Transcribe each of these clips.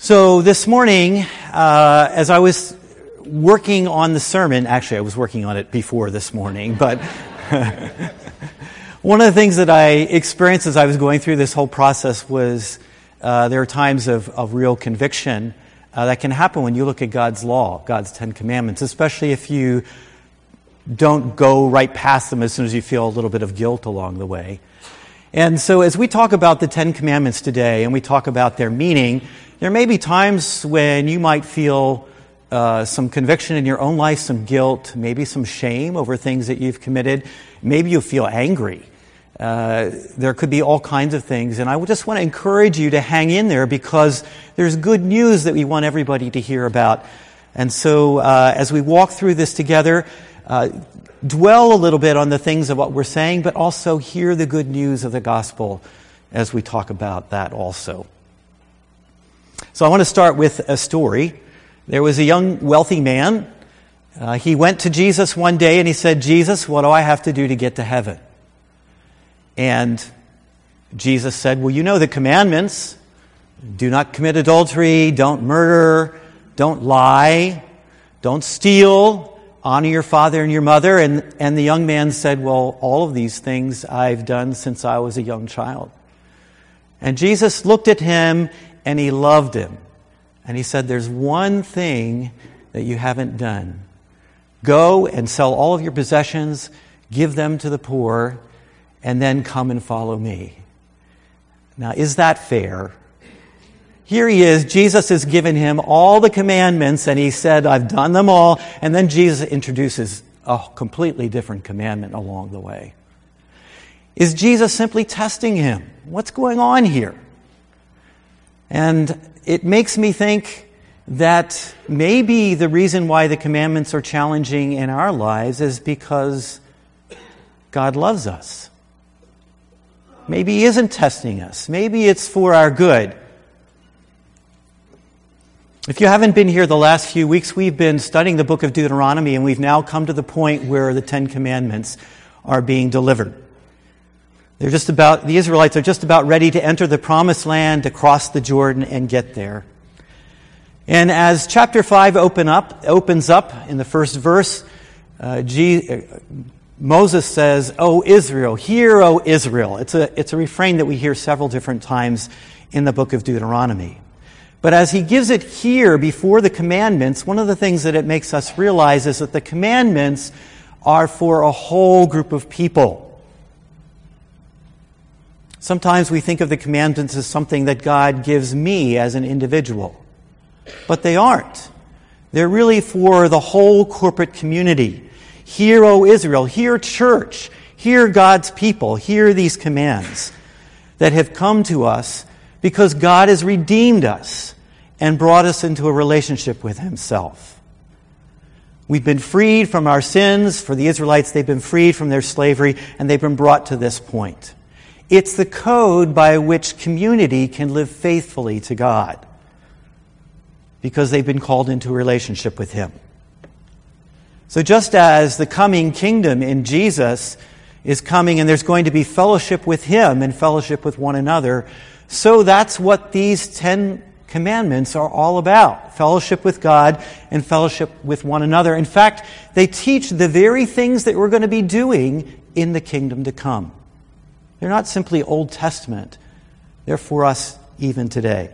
So this morning, as I was working on the sermon, actually I was working on it before this morning, but one of the things that I experienced as I was going through this whole process was there are times of real conviction that can happen when you look at God's law, God's 10 Commandments, especially if you don't go right past them as soon as you feel a little bit of guilt along the way. And so as we talk about the 10 Commandments today and we talk about their meaning, there may be times when you might feel some conviction in your own life, some guilt, maybe some shame over things that you've committed. Maybe you feel angry. There could be all kinds of things. And I just want to encourage you to hang in there because there's good news that we want everybody to hear about. And so as we walk through this together, dwell a little bit on the things of what we're saying, but also hear the good news of the gospel as we talk about that also. So I want to start with a story. There was a young, wealthy man. He went to Jesus one day and he said, "Jesus, what do I have to do to get to heaven?" And Jesus said, "Well, you know the commandments. Do not commit adultery, don't murder, don't lie, don't steal, honor your father and your mother." And the young man said, "Well, all of these things I've done since I was a young child." And Jesus looked at him and he loved him. And he said, "There's one thing that you haven't done. Go and sell all of your possessions, give them to the poor, and then come and follow me." Now, is that fair? Here he is, Jesus has given him all the commandments, and he said, "I've done them all." And then Jesus introduces a completely different commandment along the way. Is Jesus simply testing him? What's going on here? And it makes me think that maybe the reason why the commandments are challenging in our lives is because God loves us. Maybe He isn't testing us. Maybe it's for our good. If you haven't been here the last few weeks, we've been studying the book of Deuteronomy, and we've now come to the point where the 10 Commandments are being delivered. The Israelites are just about ready to enter the promised land, to cross the Jordan and get there. And as chapter 5 opens up in the first verse, Moses says, "O Israel, hear, O Israel." It's a refrain that we hear several different times in the book of Deuteronomy. But as he gives it here before the commandments, one of the things that it makes us realize is that the commandments are for a whole group of people. Sometimes we think of the commandments as something that God gives me as an individual. But they aren't. They're really for the whole corporate community. Hear, O Israel, hear church, hear God's people, hear these commands that have come to us because God has redeemed us and brought us into a relationship with Himself. We've been freed from our sins. For the Israelites, they've been freed from their slavery, and they've been brought to this point. It's the code by which community can live faithfully to God because they've been called into a relationship with Him. So just as the coming kingdom in Jesus is coming and there's going to be fellowship with Him and fellowship with one another, so that's what these 10 commandments are all about. Fellowship with God and fellowship with one another. In fact, they teach the very things that we're going to be doing in the kingdom to come. They're not simply Old Testament. They're for us even today.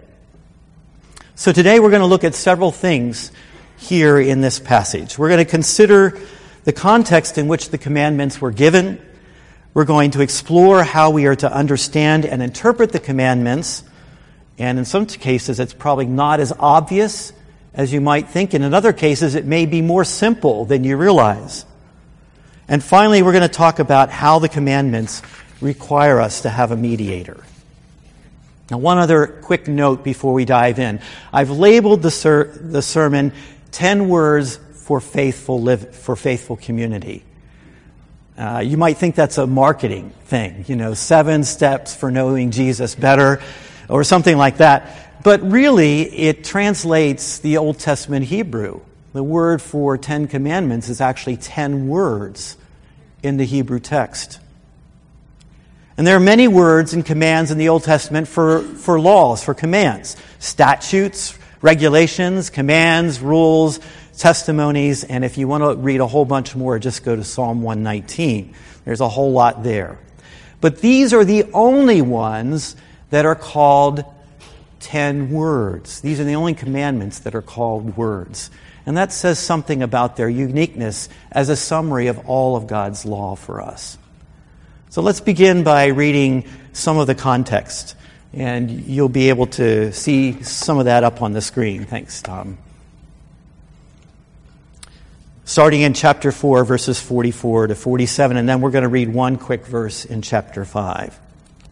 So today we're going to look at several things here in this passage. We're going to consider the context in which the commandments were given. We're going to explore how we are to understand and interpret the commandments. And in some cases, it's probably not as obvious as you might think. And in other cases, it may be more simple than you realize. And finally, we're going to talk about how the commandments require us to have a mediator. Now, one other quick note before we dive in. I've labeled the sermon 10 words for faithful community. You might think that's a marketing thing, 7 steps for knowing Jesus better, or something like that. But really, it translates the Old Testament Hebrew. The word for 10 commandments is actually 10 words in the Hebrew text. And there are many words and commands in the Old Testament for laws, for commands. Statutes, regulations, commands, rules, testimonies. And if you want to read a whole bunch more, just go to Psalm 119. There's a whole lot there. But these are the only ones that are called 10 words. These are the only commandments that are called words. And that says something about their uniqueness as a summary of all of God's law for us. So let's begin by reading some of the context. And you'll be able to see some of that up on the screen. Thanks, Tom. Starting in chapter 4, verses 44 to 47, and then we're going to read one quick verse in chapter 5.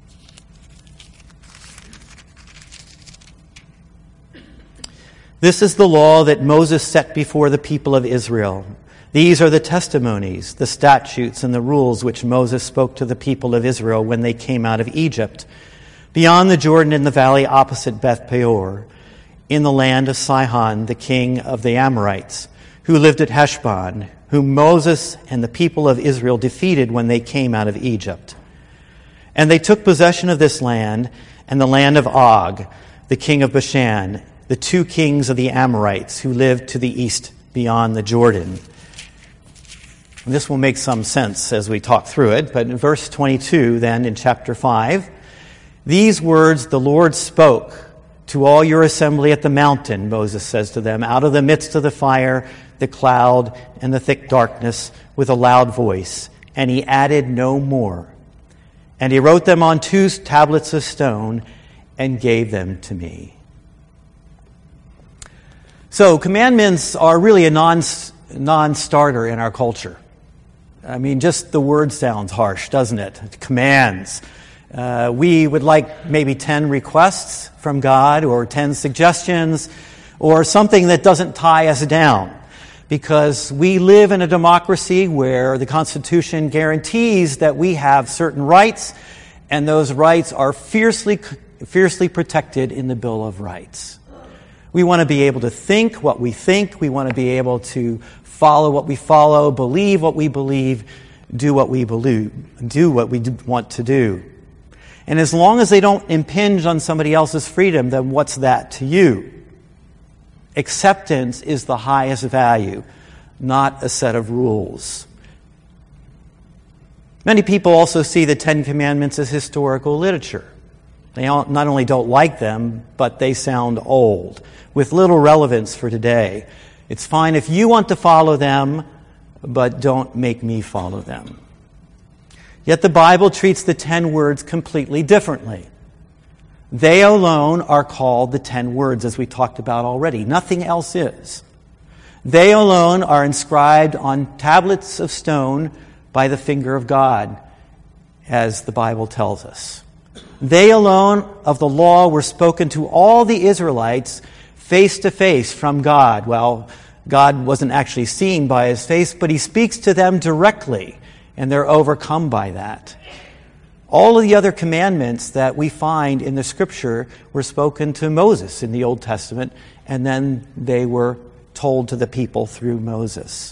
This is the law that Moses set before the people of Israel. These are the testimonies, the statutes, and the rules which Moses spoke to the people of Israel when they came out of Egypt, beyond the Jordan in the valley opposite Beth Peor, in the land of Sihon, the king of the Amorites, who lived at Heshbon, whom Moses and the people of Israel defeated when they came out of Egypt. And they took possession of this land and the land of Og, the king of Bashan, the two kings of the Amorites who lived to the east beyond the Jordan. And this will make some sense as we talk through it, but in verse 22 then in chapter 5, these words the Lord spoke to all your assembly at the mountain, Moses says to them, out of the midst of the fire, the cloud, and the thick darkness with a loud voice. And he added no more. And he wrote them on 2 tablets of stone and gave them to me. So commandments are really a non-starter in our culture. I mean, just the word sounds harsh, doesn't it? Commands. We would like maybe 10 requests from God or 10 suggestions or something that doesn't tie us down. Because we live in a democracy where the Constitution guarantees that we have certain rights, and those rights are fiercely protected in the Bill of Rights. We want to be able to think what we think. We want to be able to follow what we follow, believe what we believe, do what we believe, do what we want to do. And as long as they don't impinge on somebody else's freedom, then what's that to you? Acceptance is the highest value, not a set of rules. Many people also see the 10 Commandments as historical literature. They not only don't like them, but they sound old, with little relevance for today. It's fine if you want to follow them, but don't make me follow them. Yet the Bible treats the 10 words completely differently. They alone are called the 10 words, as we talked about already. Nothing else is. They alone are inscribed on tablets of stone by the finger of God, as the Bible tells us. They alone of the law were spoken to all the Israelites face to face from God. Well, God wasn't actually seen by his face, but he speaks to them directly, and they're overcome by that. All of the other commandments that we find in the Scripture were spoken to Moses in the Old Testament, and then they were told to the people through Moses.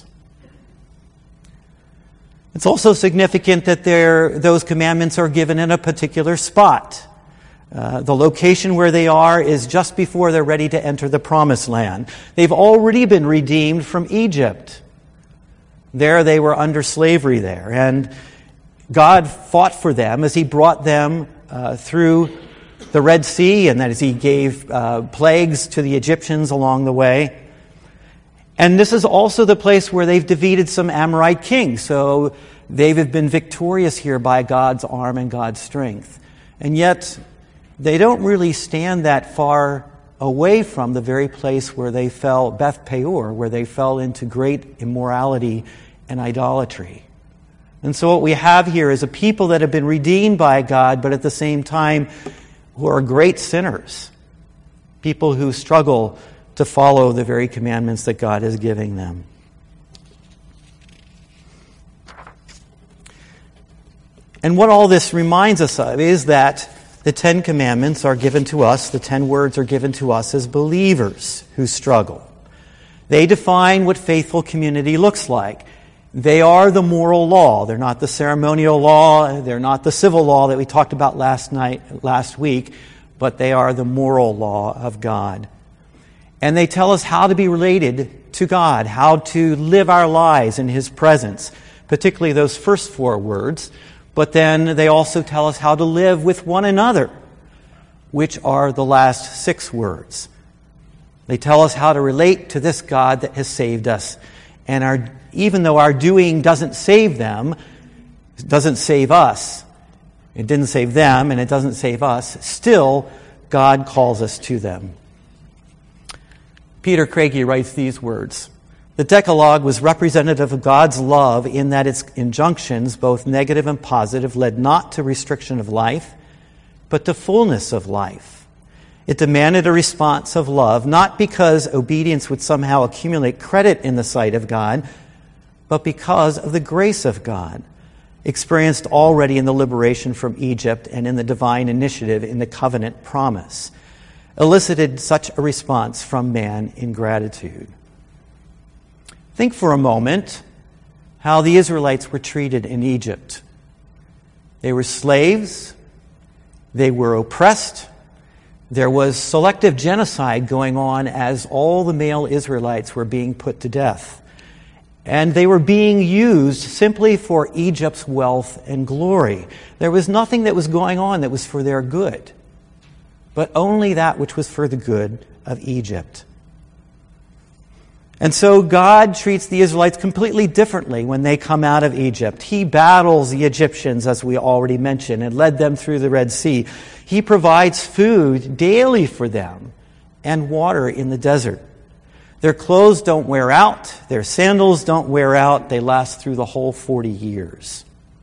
It's also significant that those commandments are given in a particular spot. The location where they are is just before they're ready to enter the Promised Land. They've already been redeemed from Egypt. There they were under slavery there, and God fought for them as he brought them through the Red Sea, and that as he gave plagues to the Egyptians along the way. And this is also the place where they've defeated some Amorite kings. So they've been victorious here by God's arm and God's strength. And yet they don't really stand that far away from the very place where they fell, Beth Peor, where they fell into great immorality and idolatry. And so what we have here is a people that have been redeemed by God, but at the same time who are great sinners. People who struggle to follow the very commandments that God is giving them. And what all this reminds us of is that the 10 Commandments are given to us, the 10 words are given to us as believers who struggle. They define what faithful community looks like. They are the moral law. They're not the ceremonial law. They're not the civil law that we talked about last week, but they are the moral law of God. And they tell us how to be related to God, how to live our lives in His presence, particularly those first 4 words. But then they also tell us how to live with one another, which are the last 6 words. They tell us how to relate to this God that has saved us. And even though our doing doesn't save them, doesn't save us, it didn't save them and it doesn't save us, still God calls us to them. Peter Craigie writes these words: "The Decalogue was representative of God's love in that its injunctions, both negative and positive, led not to restriction of life, but to fullness of life. It demanded a response of love, not because obedience would somehow accumulate credit in the sight of God, but because of the grace of God, experienced already in the liberation from Egypt and in the divine initiative in the covenant promise, elicited such a response from man in gratitude." Think for a moment how the Israelites were treated in Egypt. They were slaves. They were oppressed. There was selective genocide going on as all the male Israelites were being put to death. And they were being used simply for Egypt's wealth and glory. There was nothing that was going on that was for their good, but only that which was for the good of Egypt. And so God treats the Israelites completely differently when they come out of Egypt. He battles the Egyptians, as we already mentioned, and led them through the Red Sea. He provides food daily for them and water in the desert. Their clothes don't wear out. Their sandals don't wear out. They last through the whole 40 years.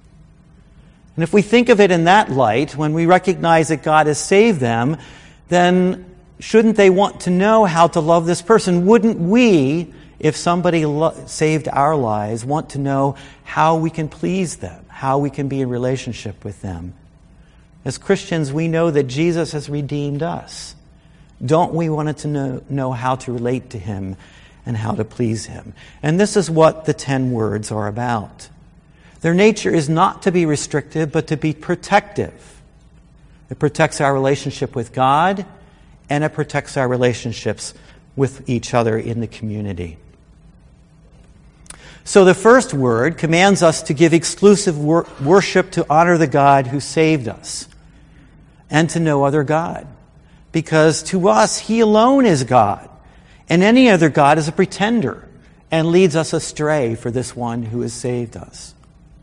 And if we think of it in that light, when we recognize that God has saved them, then shouldn't they want to know how to love this person? Wouldn't we, if somebody saved our lives, want to know how we can please them, how we can be in relationship with them? As Christians, we know that Jesus has redeemed us. Don't we want to know how to relate to Him and how to please Him? And this is what the 10 words are about. Their nature is not to be restrictive, but to be protective. It protects our relationship with God, and it protects our relationships with each other in the community. So the first word commands us to give exclusive worship to honor the God who saved us, and to no other God. Because to us, He alone is God, and any other God is a pretender and leads us astray for this one who has saved us.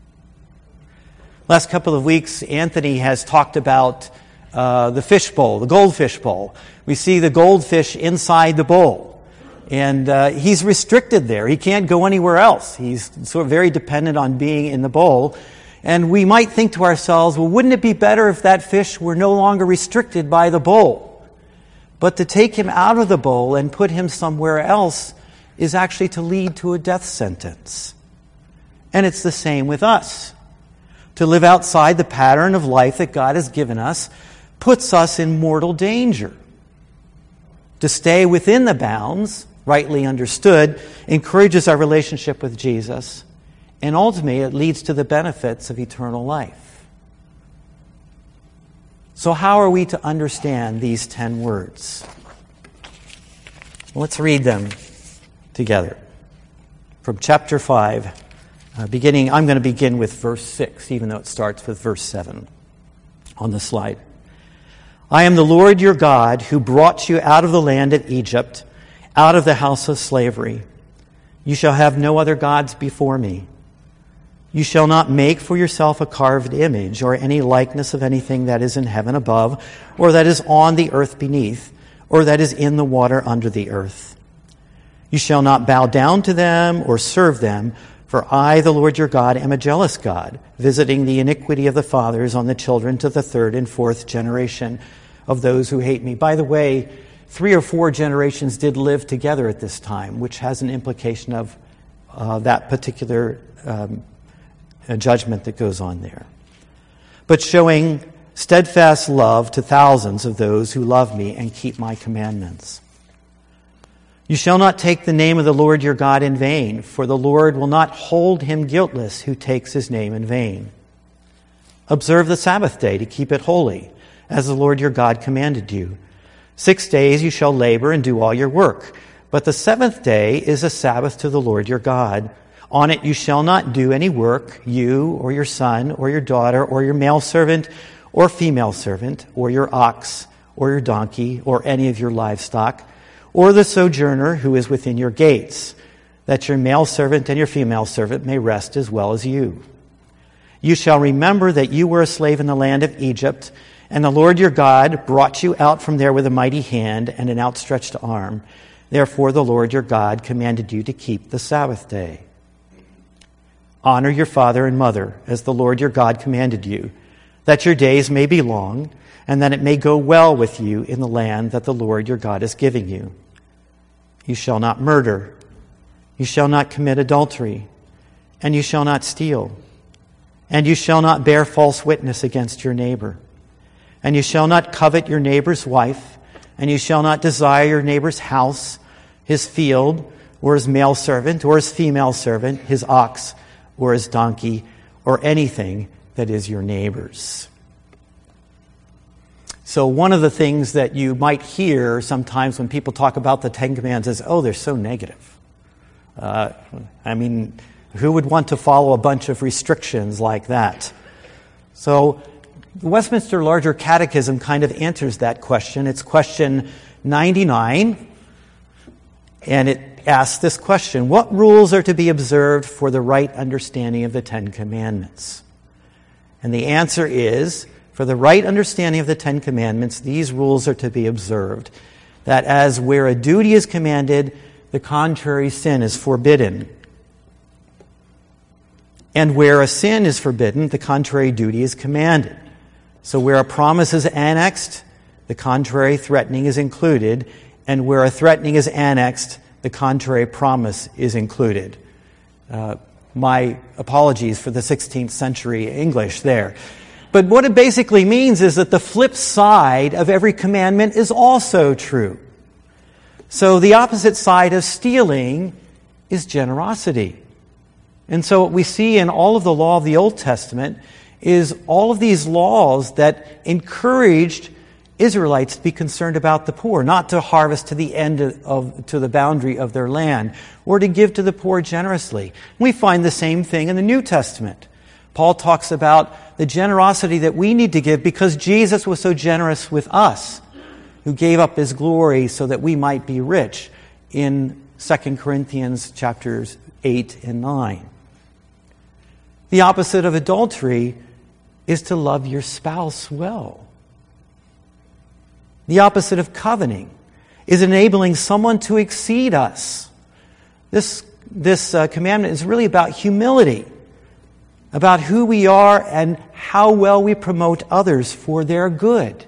Last couple of weeks, Anthony has talked about the fishbowl, the goldfish bowl. We see the goldfish inside the bowl. And he's restricted there. He can't go anywhere else. He's sort of very dependent on being in the bowl. And we might think to ourselves, well, wouldn't it be better if that fish were no longer restricted by the bowl? But to take him out of the bowl and put him somewhere else is actually to lead to a death sentence. And it's the same with us. To live outside the pattern of life that God has given us puts us in mortal danger. To stay within the bounds, rightly understood, encourages our relationship with Jesus, and ultimately it leads to the benefits of eternal life. So how are we to understand these 10 words? Let's read them together. From chapter 5, I'm going to begin with verse 6, even though it starts with verse 7 on the slide. "I am the Lord your God who brought you out of the land of Egypt, out of the house of slavery. You shall have no other gods before me. You shall not make for yourself a carved image or any likeness of anything that is in heaven above, or that is on the earth beneath, or that is in the water under the earth. You shall not bow down to them or serve them, for I, the Lord your God, am a jealous God, visiting the iniquity of the fathers on the children to the 3rd and 4th generation of those who hate me." By the way, 3 or 4 generations did live together at this time, which has an implication of that particular judgment that goes on there. "But showing steadfast love to thousands of those who love me and keep my commandments. You shall not take the name of the Lord your God in vain, for the Lord will not hold him guiltless who takes his name in vain. Observe the Sabbath day to keep it holy, as the Lord your God commanded you. 6 days you shall labor and do all your work, but the seventh day is a Sabbath to the Lord your God. On it you shall not do any work, you or your son or your daughter or your male servant or female servant or your ox or your donkey or any of your livestock, or the sojourner who is within your gates, that your male servant and your female servant may rest as well as you. You shall remember that you were a slave in the land of Egypt, and the Lord your God brought you out from there with a mighty hand and an outstretched arm. Therefore the Lord your God commanded you to keep the Sabbath day. Honor your father and mother, as the Lord your God commanded you, that your days may be long, and that it may go well with you in the land that the Lord your God is giving you. You shall not murder. You shall not commit adultery. And you shall not steal. And you shall not bear false witness against your neighbor. And you shall not covet your neighbor's wife. And you shall not desire your neighbor's house, his field, or his male servant, or his female servant, his ox, or his donkey, or anything that is your neighbor's. So one of the things that you might hear sometimes when people talk about the Ten Commandments is, oh, they're so negative. Who would want to follow a bunch of restrictions like that? So the Westminster Larger Catechism kind of answers that question. It's question 99, and it asks this question: what rules are to be observed for the right understanding of the Ten Commandments? And the answer is, for the right understanding of the Ten Commandments, these rules are to be observed. That as where a duty is commanded, the contrary sin is forbidden. And where a sin is forbidden, the contrary duty is commanded. So where a promise is annexed, the contrary threatening is included. And where a threatening is annexed, the contrary promise is included. My apologies for the 16th century English there. But what it basically means is that the flip side of every commandment is also true. So the opposite side of stealing is generosity. And so what we see in all of the law of the Old Testament is all of these laws that encouraged Israelites to be concerned about the poor, not to harvest to the end to the boundary of their land, or to give to the poor generously. We find the same thing in the New Testament. Paul talks about the generosity that we need to give because Jesus was so generous with us, who gave up his glory so that we might be rich, in 2 Corinthians chapters 8 and 9. The opposite of adultery is to love your spouse well. The opposite of coveting is enabling someone to exceed us. This commandment is really about humility, about who we are and how well we promote others for their good.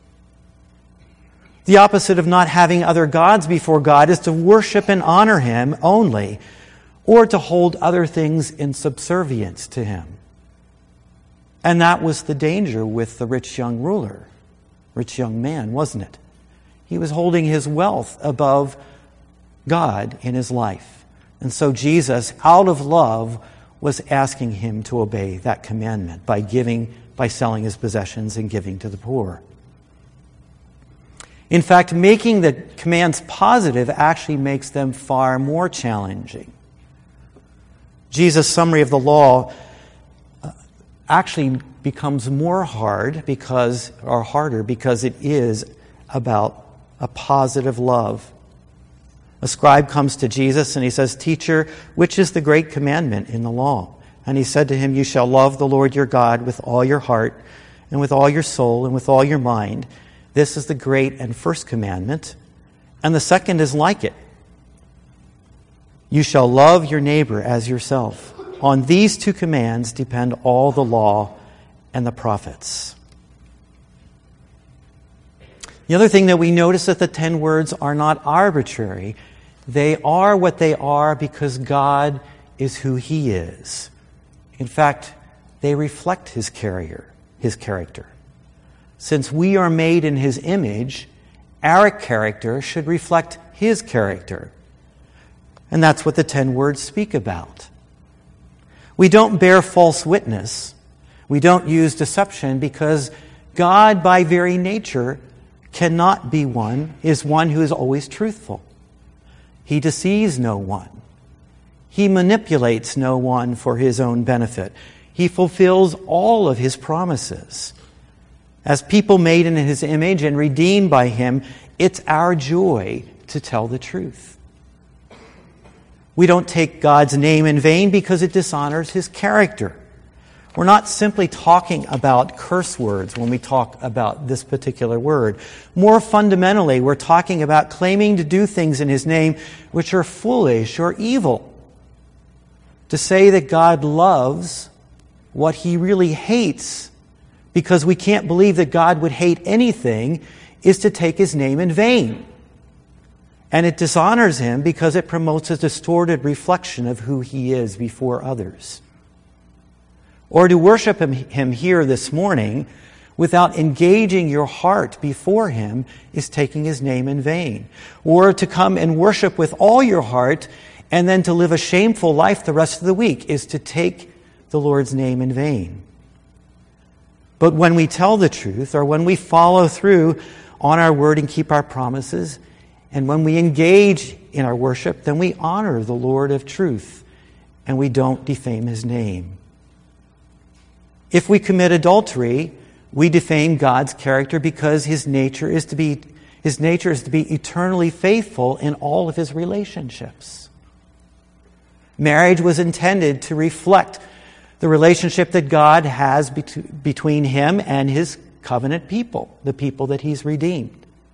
The opposite of not having other gods before God is to worship and honor him only, or to hold other things in subservience to him. And that was the danger with the rich young man, wasn't it? He was holding his wealth above God in his life. And so Jesus, out of love, was asking him to obey that commandment by selling his possessions and giving to the poor. In fact, making the commands positive actually makes them far more challenging. Jesus' summary of the law actually becomes harder because it is about a positive love. A scribe comes to Jesus and he says, "Teacher, which is the great commandment in the law?" And he said to him, "You shall love the Lord your God with all your heart and with all your soul and with all your mind. This is the great and first commandment. And the second is like it. You shall love your neighbor as yourself. On these two commands depend all the law and the prophets." The other thing that we notice that the 10 words are not arbitrary. They are what they are because God is who he is. In fact, they reflect his character. Since we are made in his image Our character should reflect His character. And that's what the 10 words speak about. We don't bear false witness. We don't use deception because God, by very nature, is one who is always truthful. He deceives no one. He manipulates no one for His own benefit. He fulfills all of His promises. As people made in His image and redeemed by Him, it's our joy to tell the truth. We don't take God's name in vain because it dishonors His character. We're not simply talking about curse words when we talk about this particular word. More fundamentally, we're talking about claiming to do things in His name which are foolish or evil. To say that God loves what He really hates because we can't believe that God would hate anything is to take His name in vain. And it dishonors Him because it promotes a distorted reflection of who He is before others. Or to worship Him here this morning without engaging your heart before Him is taking His name in vain. Or to come and worship with all your heart and then to live a shameful life the rest of the week is to take the Lord's name in vain. But when we tell the truth, or when we follow through on our word and keep our promises, and when we engage in our worship, then we honor the Lord of truth, and we don't defame His name. If we commit adultery, we defame God's character because His nature is to be eternally faithful in all of His relationships. Marriage was intended to reflect the relationship that God has between Him and His covenant people, the people that He's redeemed.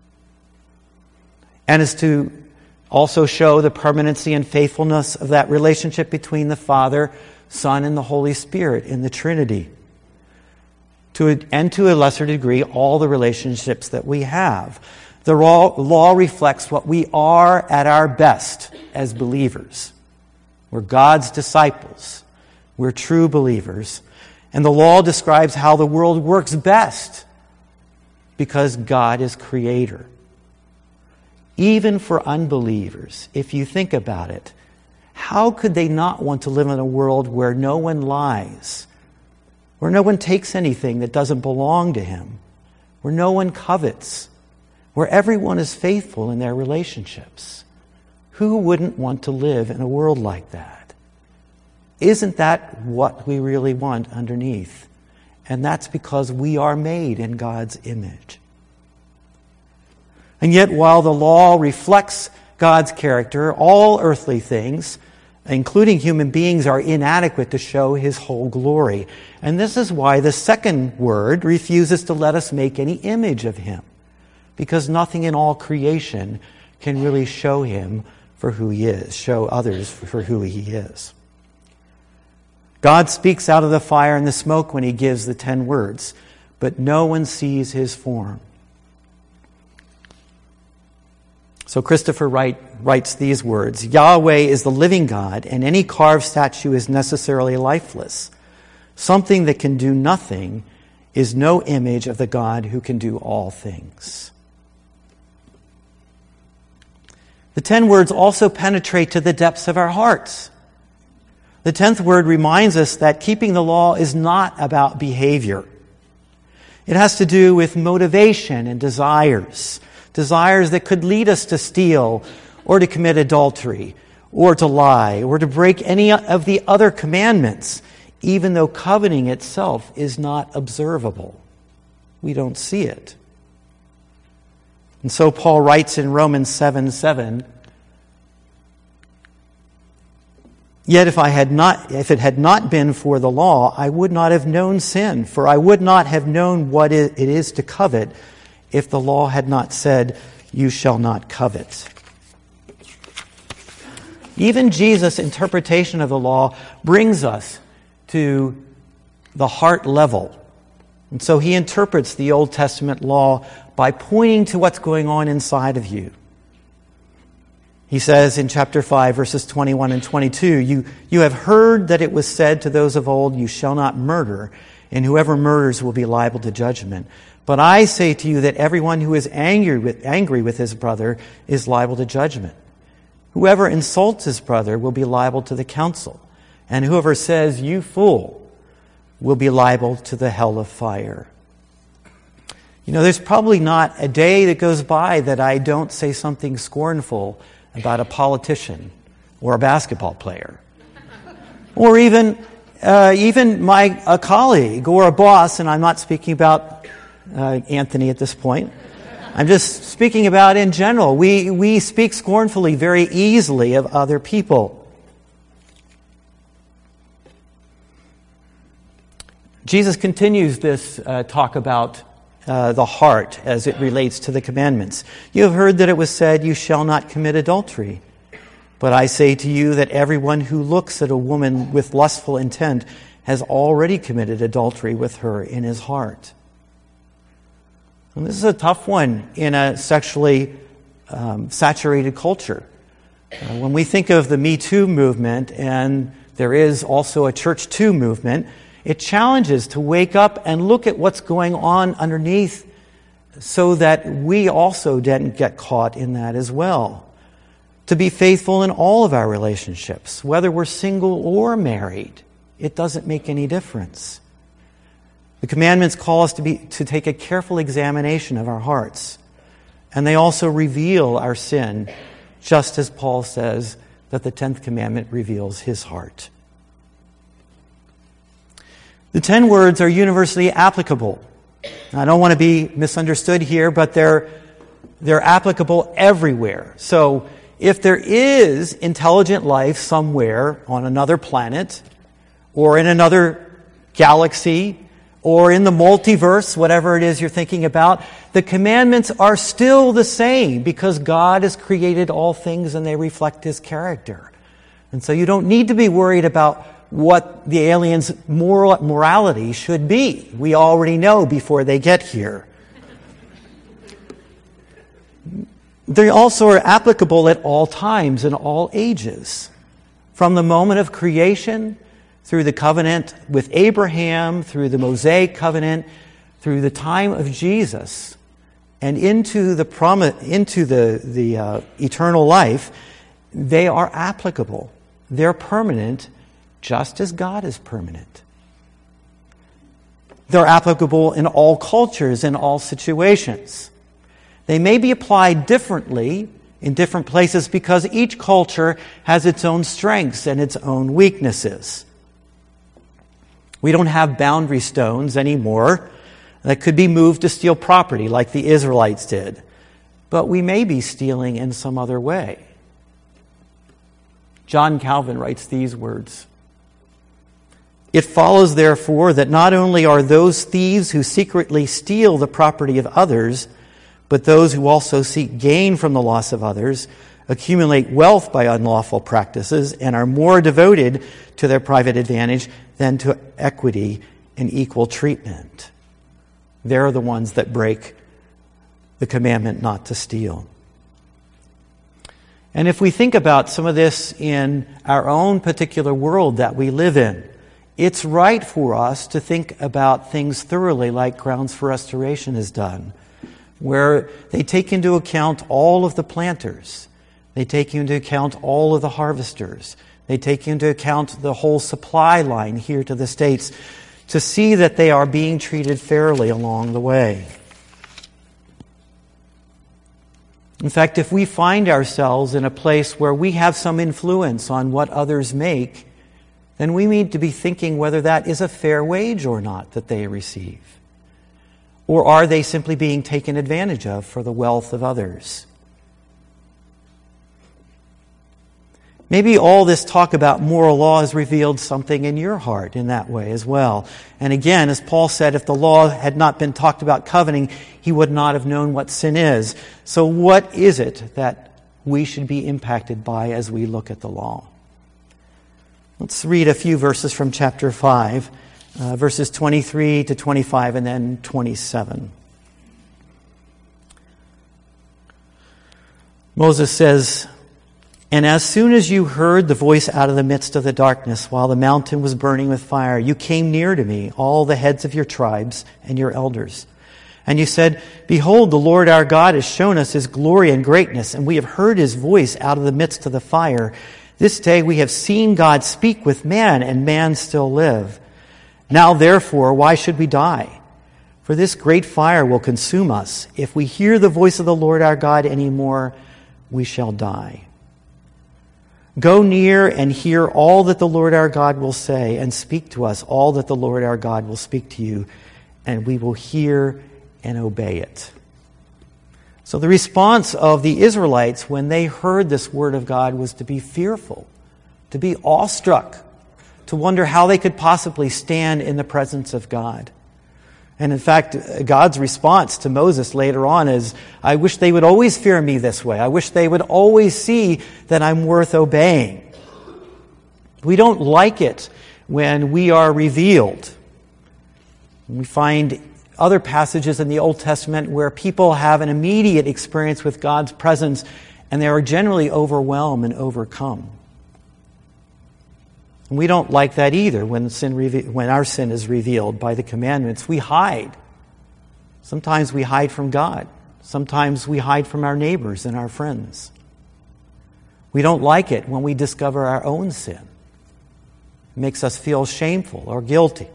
And is to also show the permanency and faithfulness of that relationship between the Father, Son, and the Holy Spirit in the Trinity. And to a lesser degree, all the relationships that we have. The law reflects what we are at our best as believers. We're God's disciples. We're true believers. And the law describes how the world works best because God is creator. Even for unbelievers, if you think about it, how could they not want to live in a world where no one lies, where no one takes anything that doesn't belong to him, where no one covets, where everyone is faithful in their relationships? Who wouldn't want to live in a world like that? Isn't that what we really want underneath? And that's because we are made in God's image. And yet, while the law reflects God's character, all earthly things, including human beings, are inadequate to show His whole glory. And this is why the second word refuses to let us make any image of Him, because nothing in all creation can really show Him for who He is, show others for who He is. God speaks out of the fire and the smoke when He gives the 10 words, but no one sees His form. So Christopher Wright writes these words: Yahweh is the living God, and any carved statue is necessarily lifeless. Something that can do nothing is no image of the God who can do all things. The 10 words also penetrate to the depths of our hearts. The 10th word reminds us that keeping the law is not about behavior. It has to do with motivation and desires that could lead us to steal or to commit adultery or to lie or to break any of the other commandments, even though coveting itself is not observable. We don't see it. And so Paul writes in Romans 7:7, Yet if it had not been for the law, I would not have known sin, for I would not have known what it is to covet if the law had not said, you shall not covet. Even Jesus' interpretation of the law brings us to the heart level. And so he interprets the Old Testament law by pointing to what's going on inside of you. He says in chapter 5, verses 21 and 22, You have heard that it was said to those of old, you shall not murder, and whoever murders will be liable to judgment. But I say to you that everyone who is angry with his brother is liable to judgment. Whoever insults his brother will be liable to the council, and whoever says, 'You fool,' will be liable to the hell of fire." There's probably not a day that goes by that I don't say something scornful about a politician or a basketball player, or even a colleague or a boss, and I'm not speaking about Anthony at this point. I'm just speaking about in general. We speak scornfully very easily of other people. Jesus continues this talk about the heart as it relates to the commandments. "You have heard that it was said, 'You shall not commit adultery.' But I say to you that everyone who looks at a woman with lustful intent has already committed adultery with her in his heart." And this is a tough one in a sexually saturated culture. When we think of the Me Too movement, and there is also a Church Too movement, it challenges to wake up and look at what's going on underneath so that we also didn't get caught in that as well. To be faithful in all of our relationships, whether we're single or married, it doesn't make any difference. The commandments call us to take a careful examination of our hearts, and they also reveal our sin, just as Paul says that the 10th commandment reveals his heart. The 10 words are universally applicable. I don't want to be misunderstood here, but they're applicable everywhere. So if there is intelligent life somewhere on another planet, or in another galaxy, or in the multiverse, whatever it is you're thinking about, the commandments are still the same because God has created all things and they reflect His character. And so you don't need to be worried about what the aliens' morality should be. We already know before they get here. They also are applicable at all times and all ages. From the moment of creation, through the covenant with Abraham, through the Mosaic covenant, through the time of Jesus, and into the eternal life, they are applicable. They're permanent, just as God is permanent. They're applicable in all cultures, in all situations. They may be applied differently in different places because each culture has its own strengths and its own weaknesses. We don't have boundary stones anymore that could be moved to steal property like the Israelites did. But we may be stealing in some other way. John Calvin writes these words: "It follows, therefore, that not only are those thieves who secretly steal the property of others, but those who also seek gain from the loss of others, accumulate wealth by unlawful practices, and are more devoted to their private advantage than to equity and equal treatment. They're the ones that break the commandment not to steal." And if we think about some of this in our own particular world that we live in, it's right for us to think about things thoroughly like Grounds for Restoration has done, where they take into account all of the planters. They take into account all of the harvesters. They take into account the whole supply line here to the States to see that they are being treated fairly along the way. In fact, if we find ourselves in a place where we have some influence on what others make, then we need to be thinking whether that is a fair wage or not that they receive. Or are they simply being taken advantage of for the wealth of others? Maybe all this talk about moral law has revealed something in your heart in that way as well. And again, as Paul said, if the law had not been talked about coveting, he would not have known what sin is. So what is it that we should be impacted by as we look at the law? Let's read a few verses from chapter 5, verses 23 to 25 and then 27. Moses says, "And as soon as you heard the voice out of the midst of the darkness, while the mountain was burning with fire, you came near to me, all the heads of your tribes and your elders. And you said, Behold, the Lord our God has shown us his glory and greatness, and we have heard his voice out of the midst of the fire. This day we have seen God speak with man, and man still live. Now therefore, why should we die? For this great fire will consume us. If we hear the voice of the Lord our God any more, we shall die. Go near and hear all that the Lord our God will say, and speak to us all that the Lord our God will speak to you, and we will hear and obey it. So the response of the Israelites when they heard this word of God was to be fearful, to be awestruck, to wonder how they could possibly stand in the presence of God. And in fact, God's response to Moses later on is, I wish they would always fear me this way. I wish they would always see that I'm worth obeying. We don't like it when we are revealed. We find other passages in the Old Testament where people have an immediate experience with God's presence and they are generally overwhelmed and overcome. And we don't like that either when our sin is revealed by the commandments. We hide. Sometimes we hide from God. Sometimes we hide from our neighbors and our friends. We don't like it when we discover our own sin. It makes us feel shameful or guilty.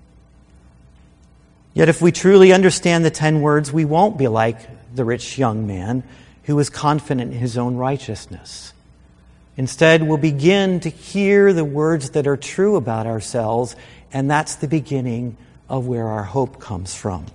Yet if we truly understand the 10 words, we won't be like the rich young man who was confident in his own righteousness. Instead, we'll begin to hear the words that are true about ourselves, and that's the beginning of where our hope comes from.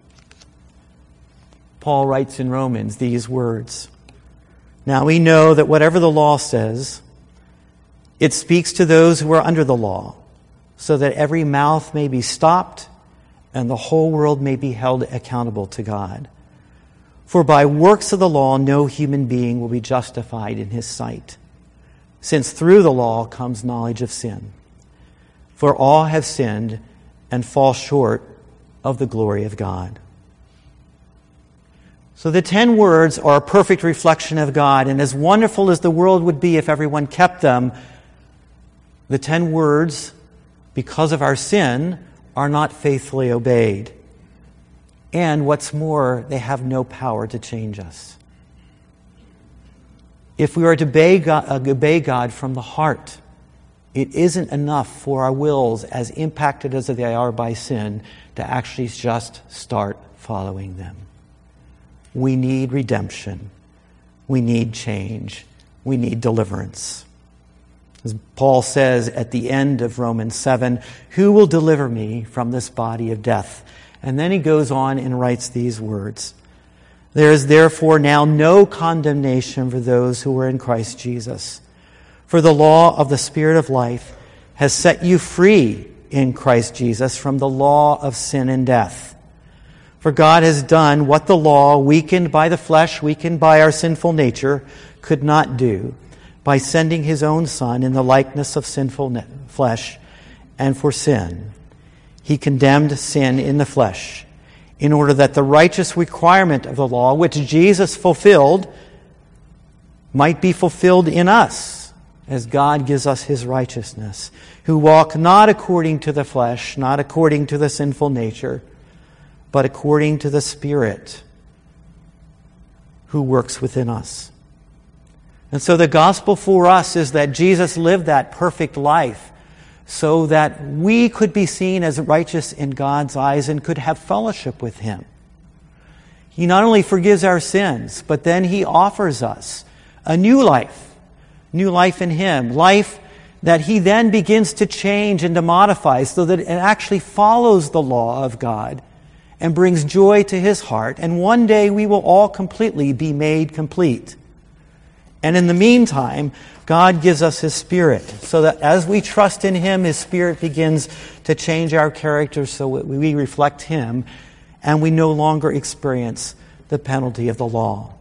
Paul writes in Romans these words, Now we know that whatever the law says, it speaks to those who are under the law, so that every mouth may be stopped and the whole world may be held accountable to God. For by works of the law, no human being will be justified in his sight, since through the law comes knowledge of sin. For all have sinned and fall short of the glory of God. So the 10 words are a perfect reflection of God, and as wonderful as the world would be if everyone kept them, the 10 words, because of our sin, are not faithfully obeyed. And what's more, they have no power to change us. If we are to obey God from the heart, it isn't enough for our wills, as impacted as they are by sin, to actually just start following them. We need redemption. We need change. We need deliverance. As Paul says at the end of Romans 7, Who will deliver me from this body of death? And then he goes on and writes these words, There is therefore now no condemnation for those who are in Christ Jesus. For the law of the Spirit of life has set you free in Christ Jesus from the law of sin and death. For God has done what the law, weakened by the flesh, weakened by our sinful nature, could not do, by sending his own Son in the likeness of sinful flesh, and for sin. He condemned sin in the flesh, in order that the righteous requirement of the law, which Jesus fulfilled, might be fulfilled in us, as God gives us his righteousness, who walk not according to the flesh, not according to the sinful nature, but according to the Spirit who works within us. And so the gospel for us is that Jesus lived that perfect life so that we could be seen as righteous in God's eyes and could have fellowship with him. He not only forgives our sins, but then he offers us a new life in him, life that he then begins to change and to modify so that it actually follows the law of God and brings joy to his heart. And one day we will all completely be made complete. And in the meantime, God gives us his Spirit so that as we trust in him, his Spirit begins to change our character so we reflect him and we no longer experience the penalty of the law.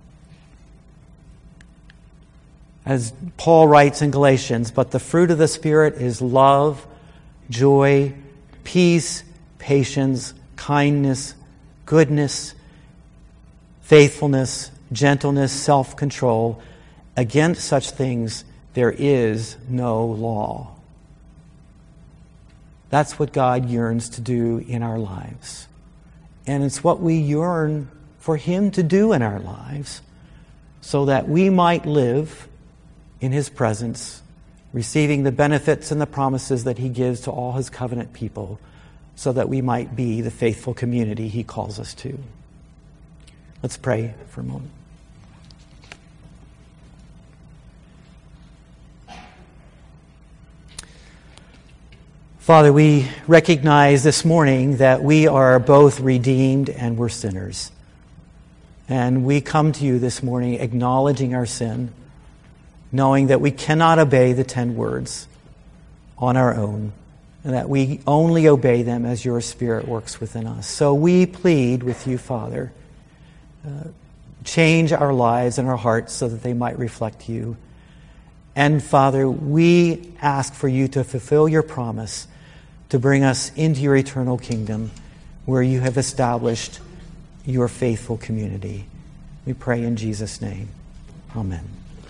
As Paul writes in Galatians, but the fruit of the Spirit is love, joy, peace, patience, kindness, goodness, faithfulness, gentleness, self-control. Against such things there is no law. That's what God yearns to do in our lives. And it's what we yearn for Him to do in our lives so that we might live in His presence, receiving the benefits and the promises that He gives to all His covenant people, so that we might be the faithful community He calls us to. Let's pray for a moment. Father, we recognize this morning that we are both redeemed and we're sinners. And we come to you this morning acknowledging our sin, knowing that we cannot obey the 10 words on our own, and that we only obey them as your Spirit works within us. So we plead with you, Father, change our lives and our hearts so that they might reflect you. And Father, we ask for you to fulfill your promise to bring us into your eternal kingdom where you have established your faithful community. We pray in Jesus' name. Amen.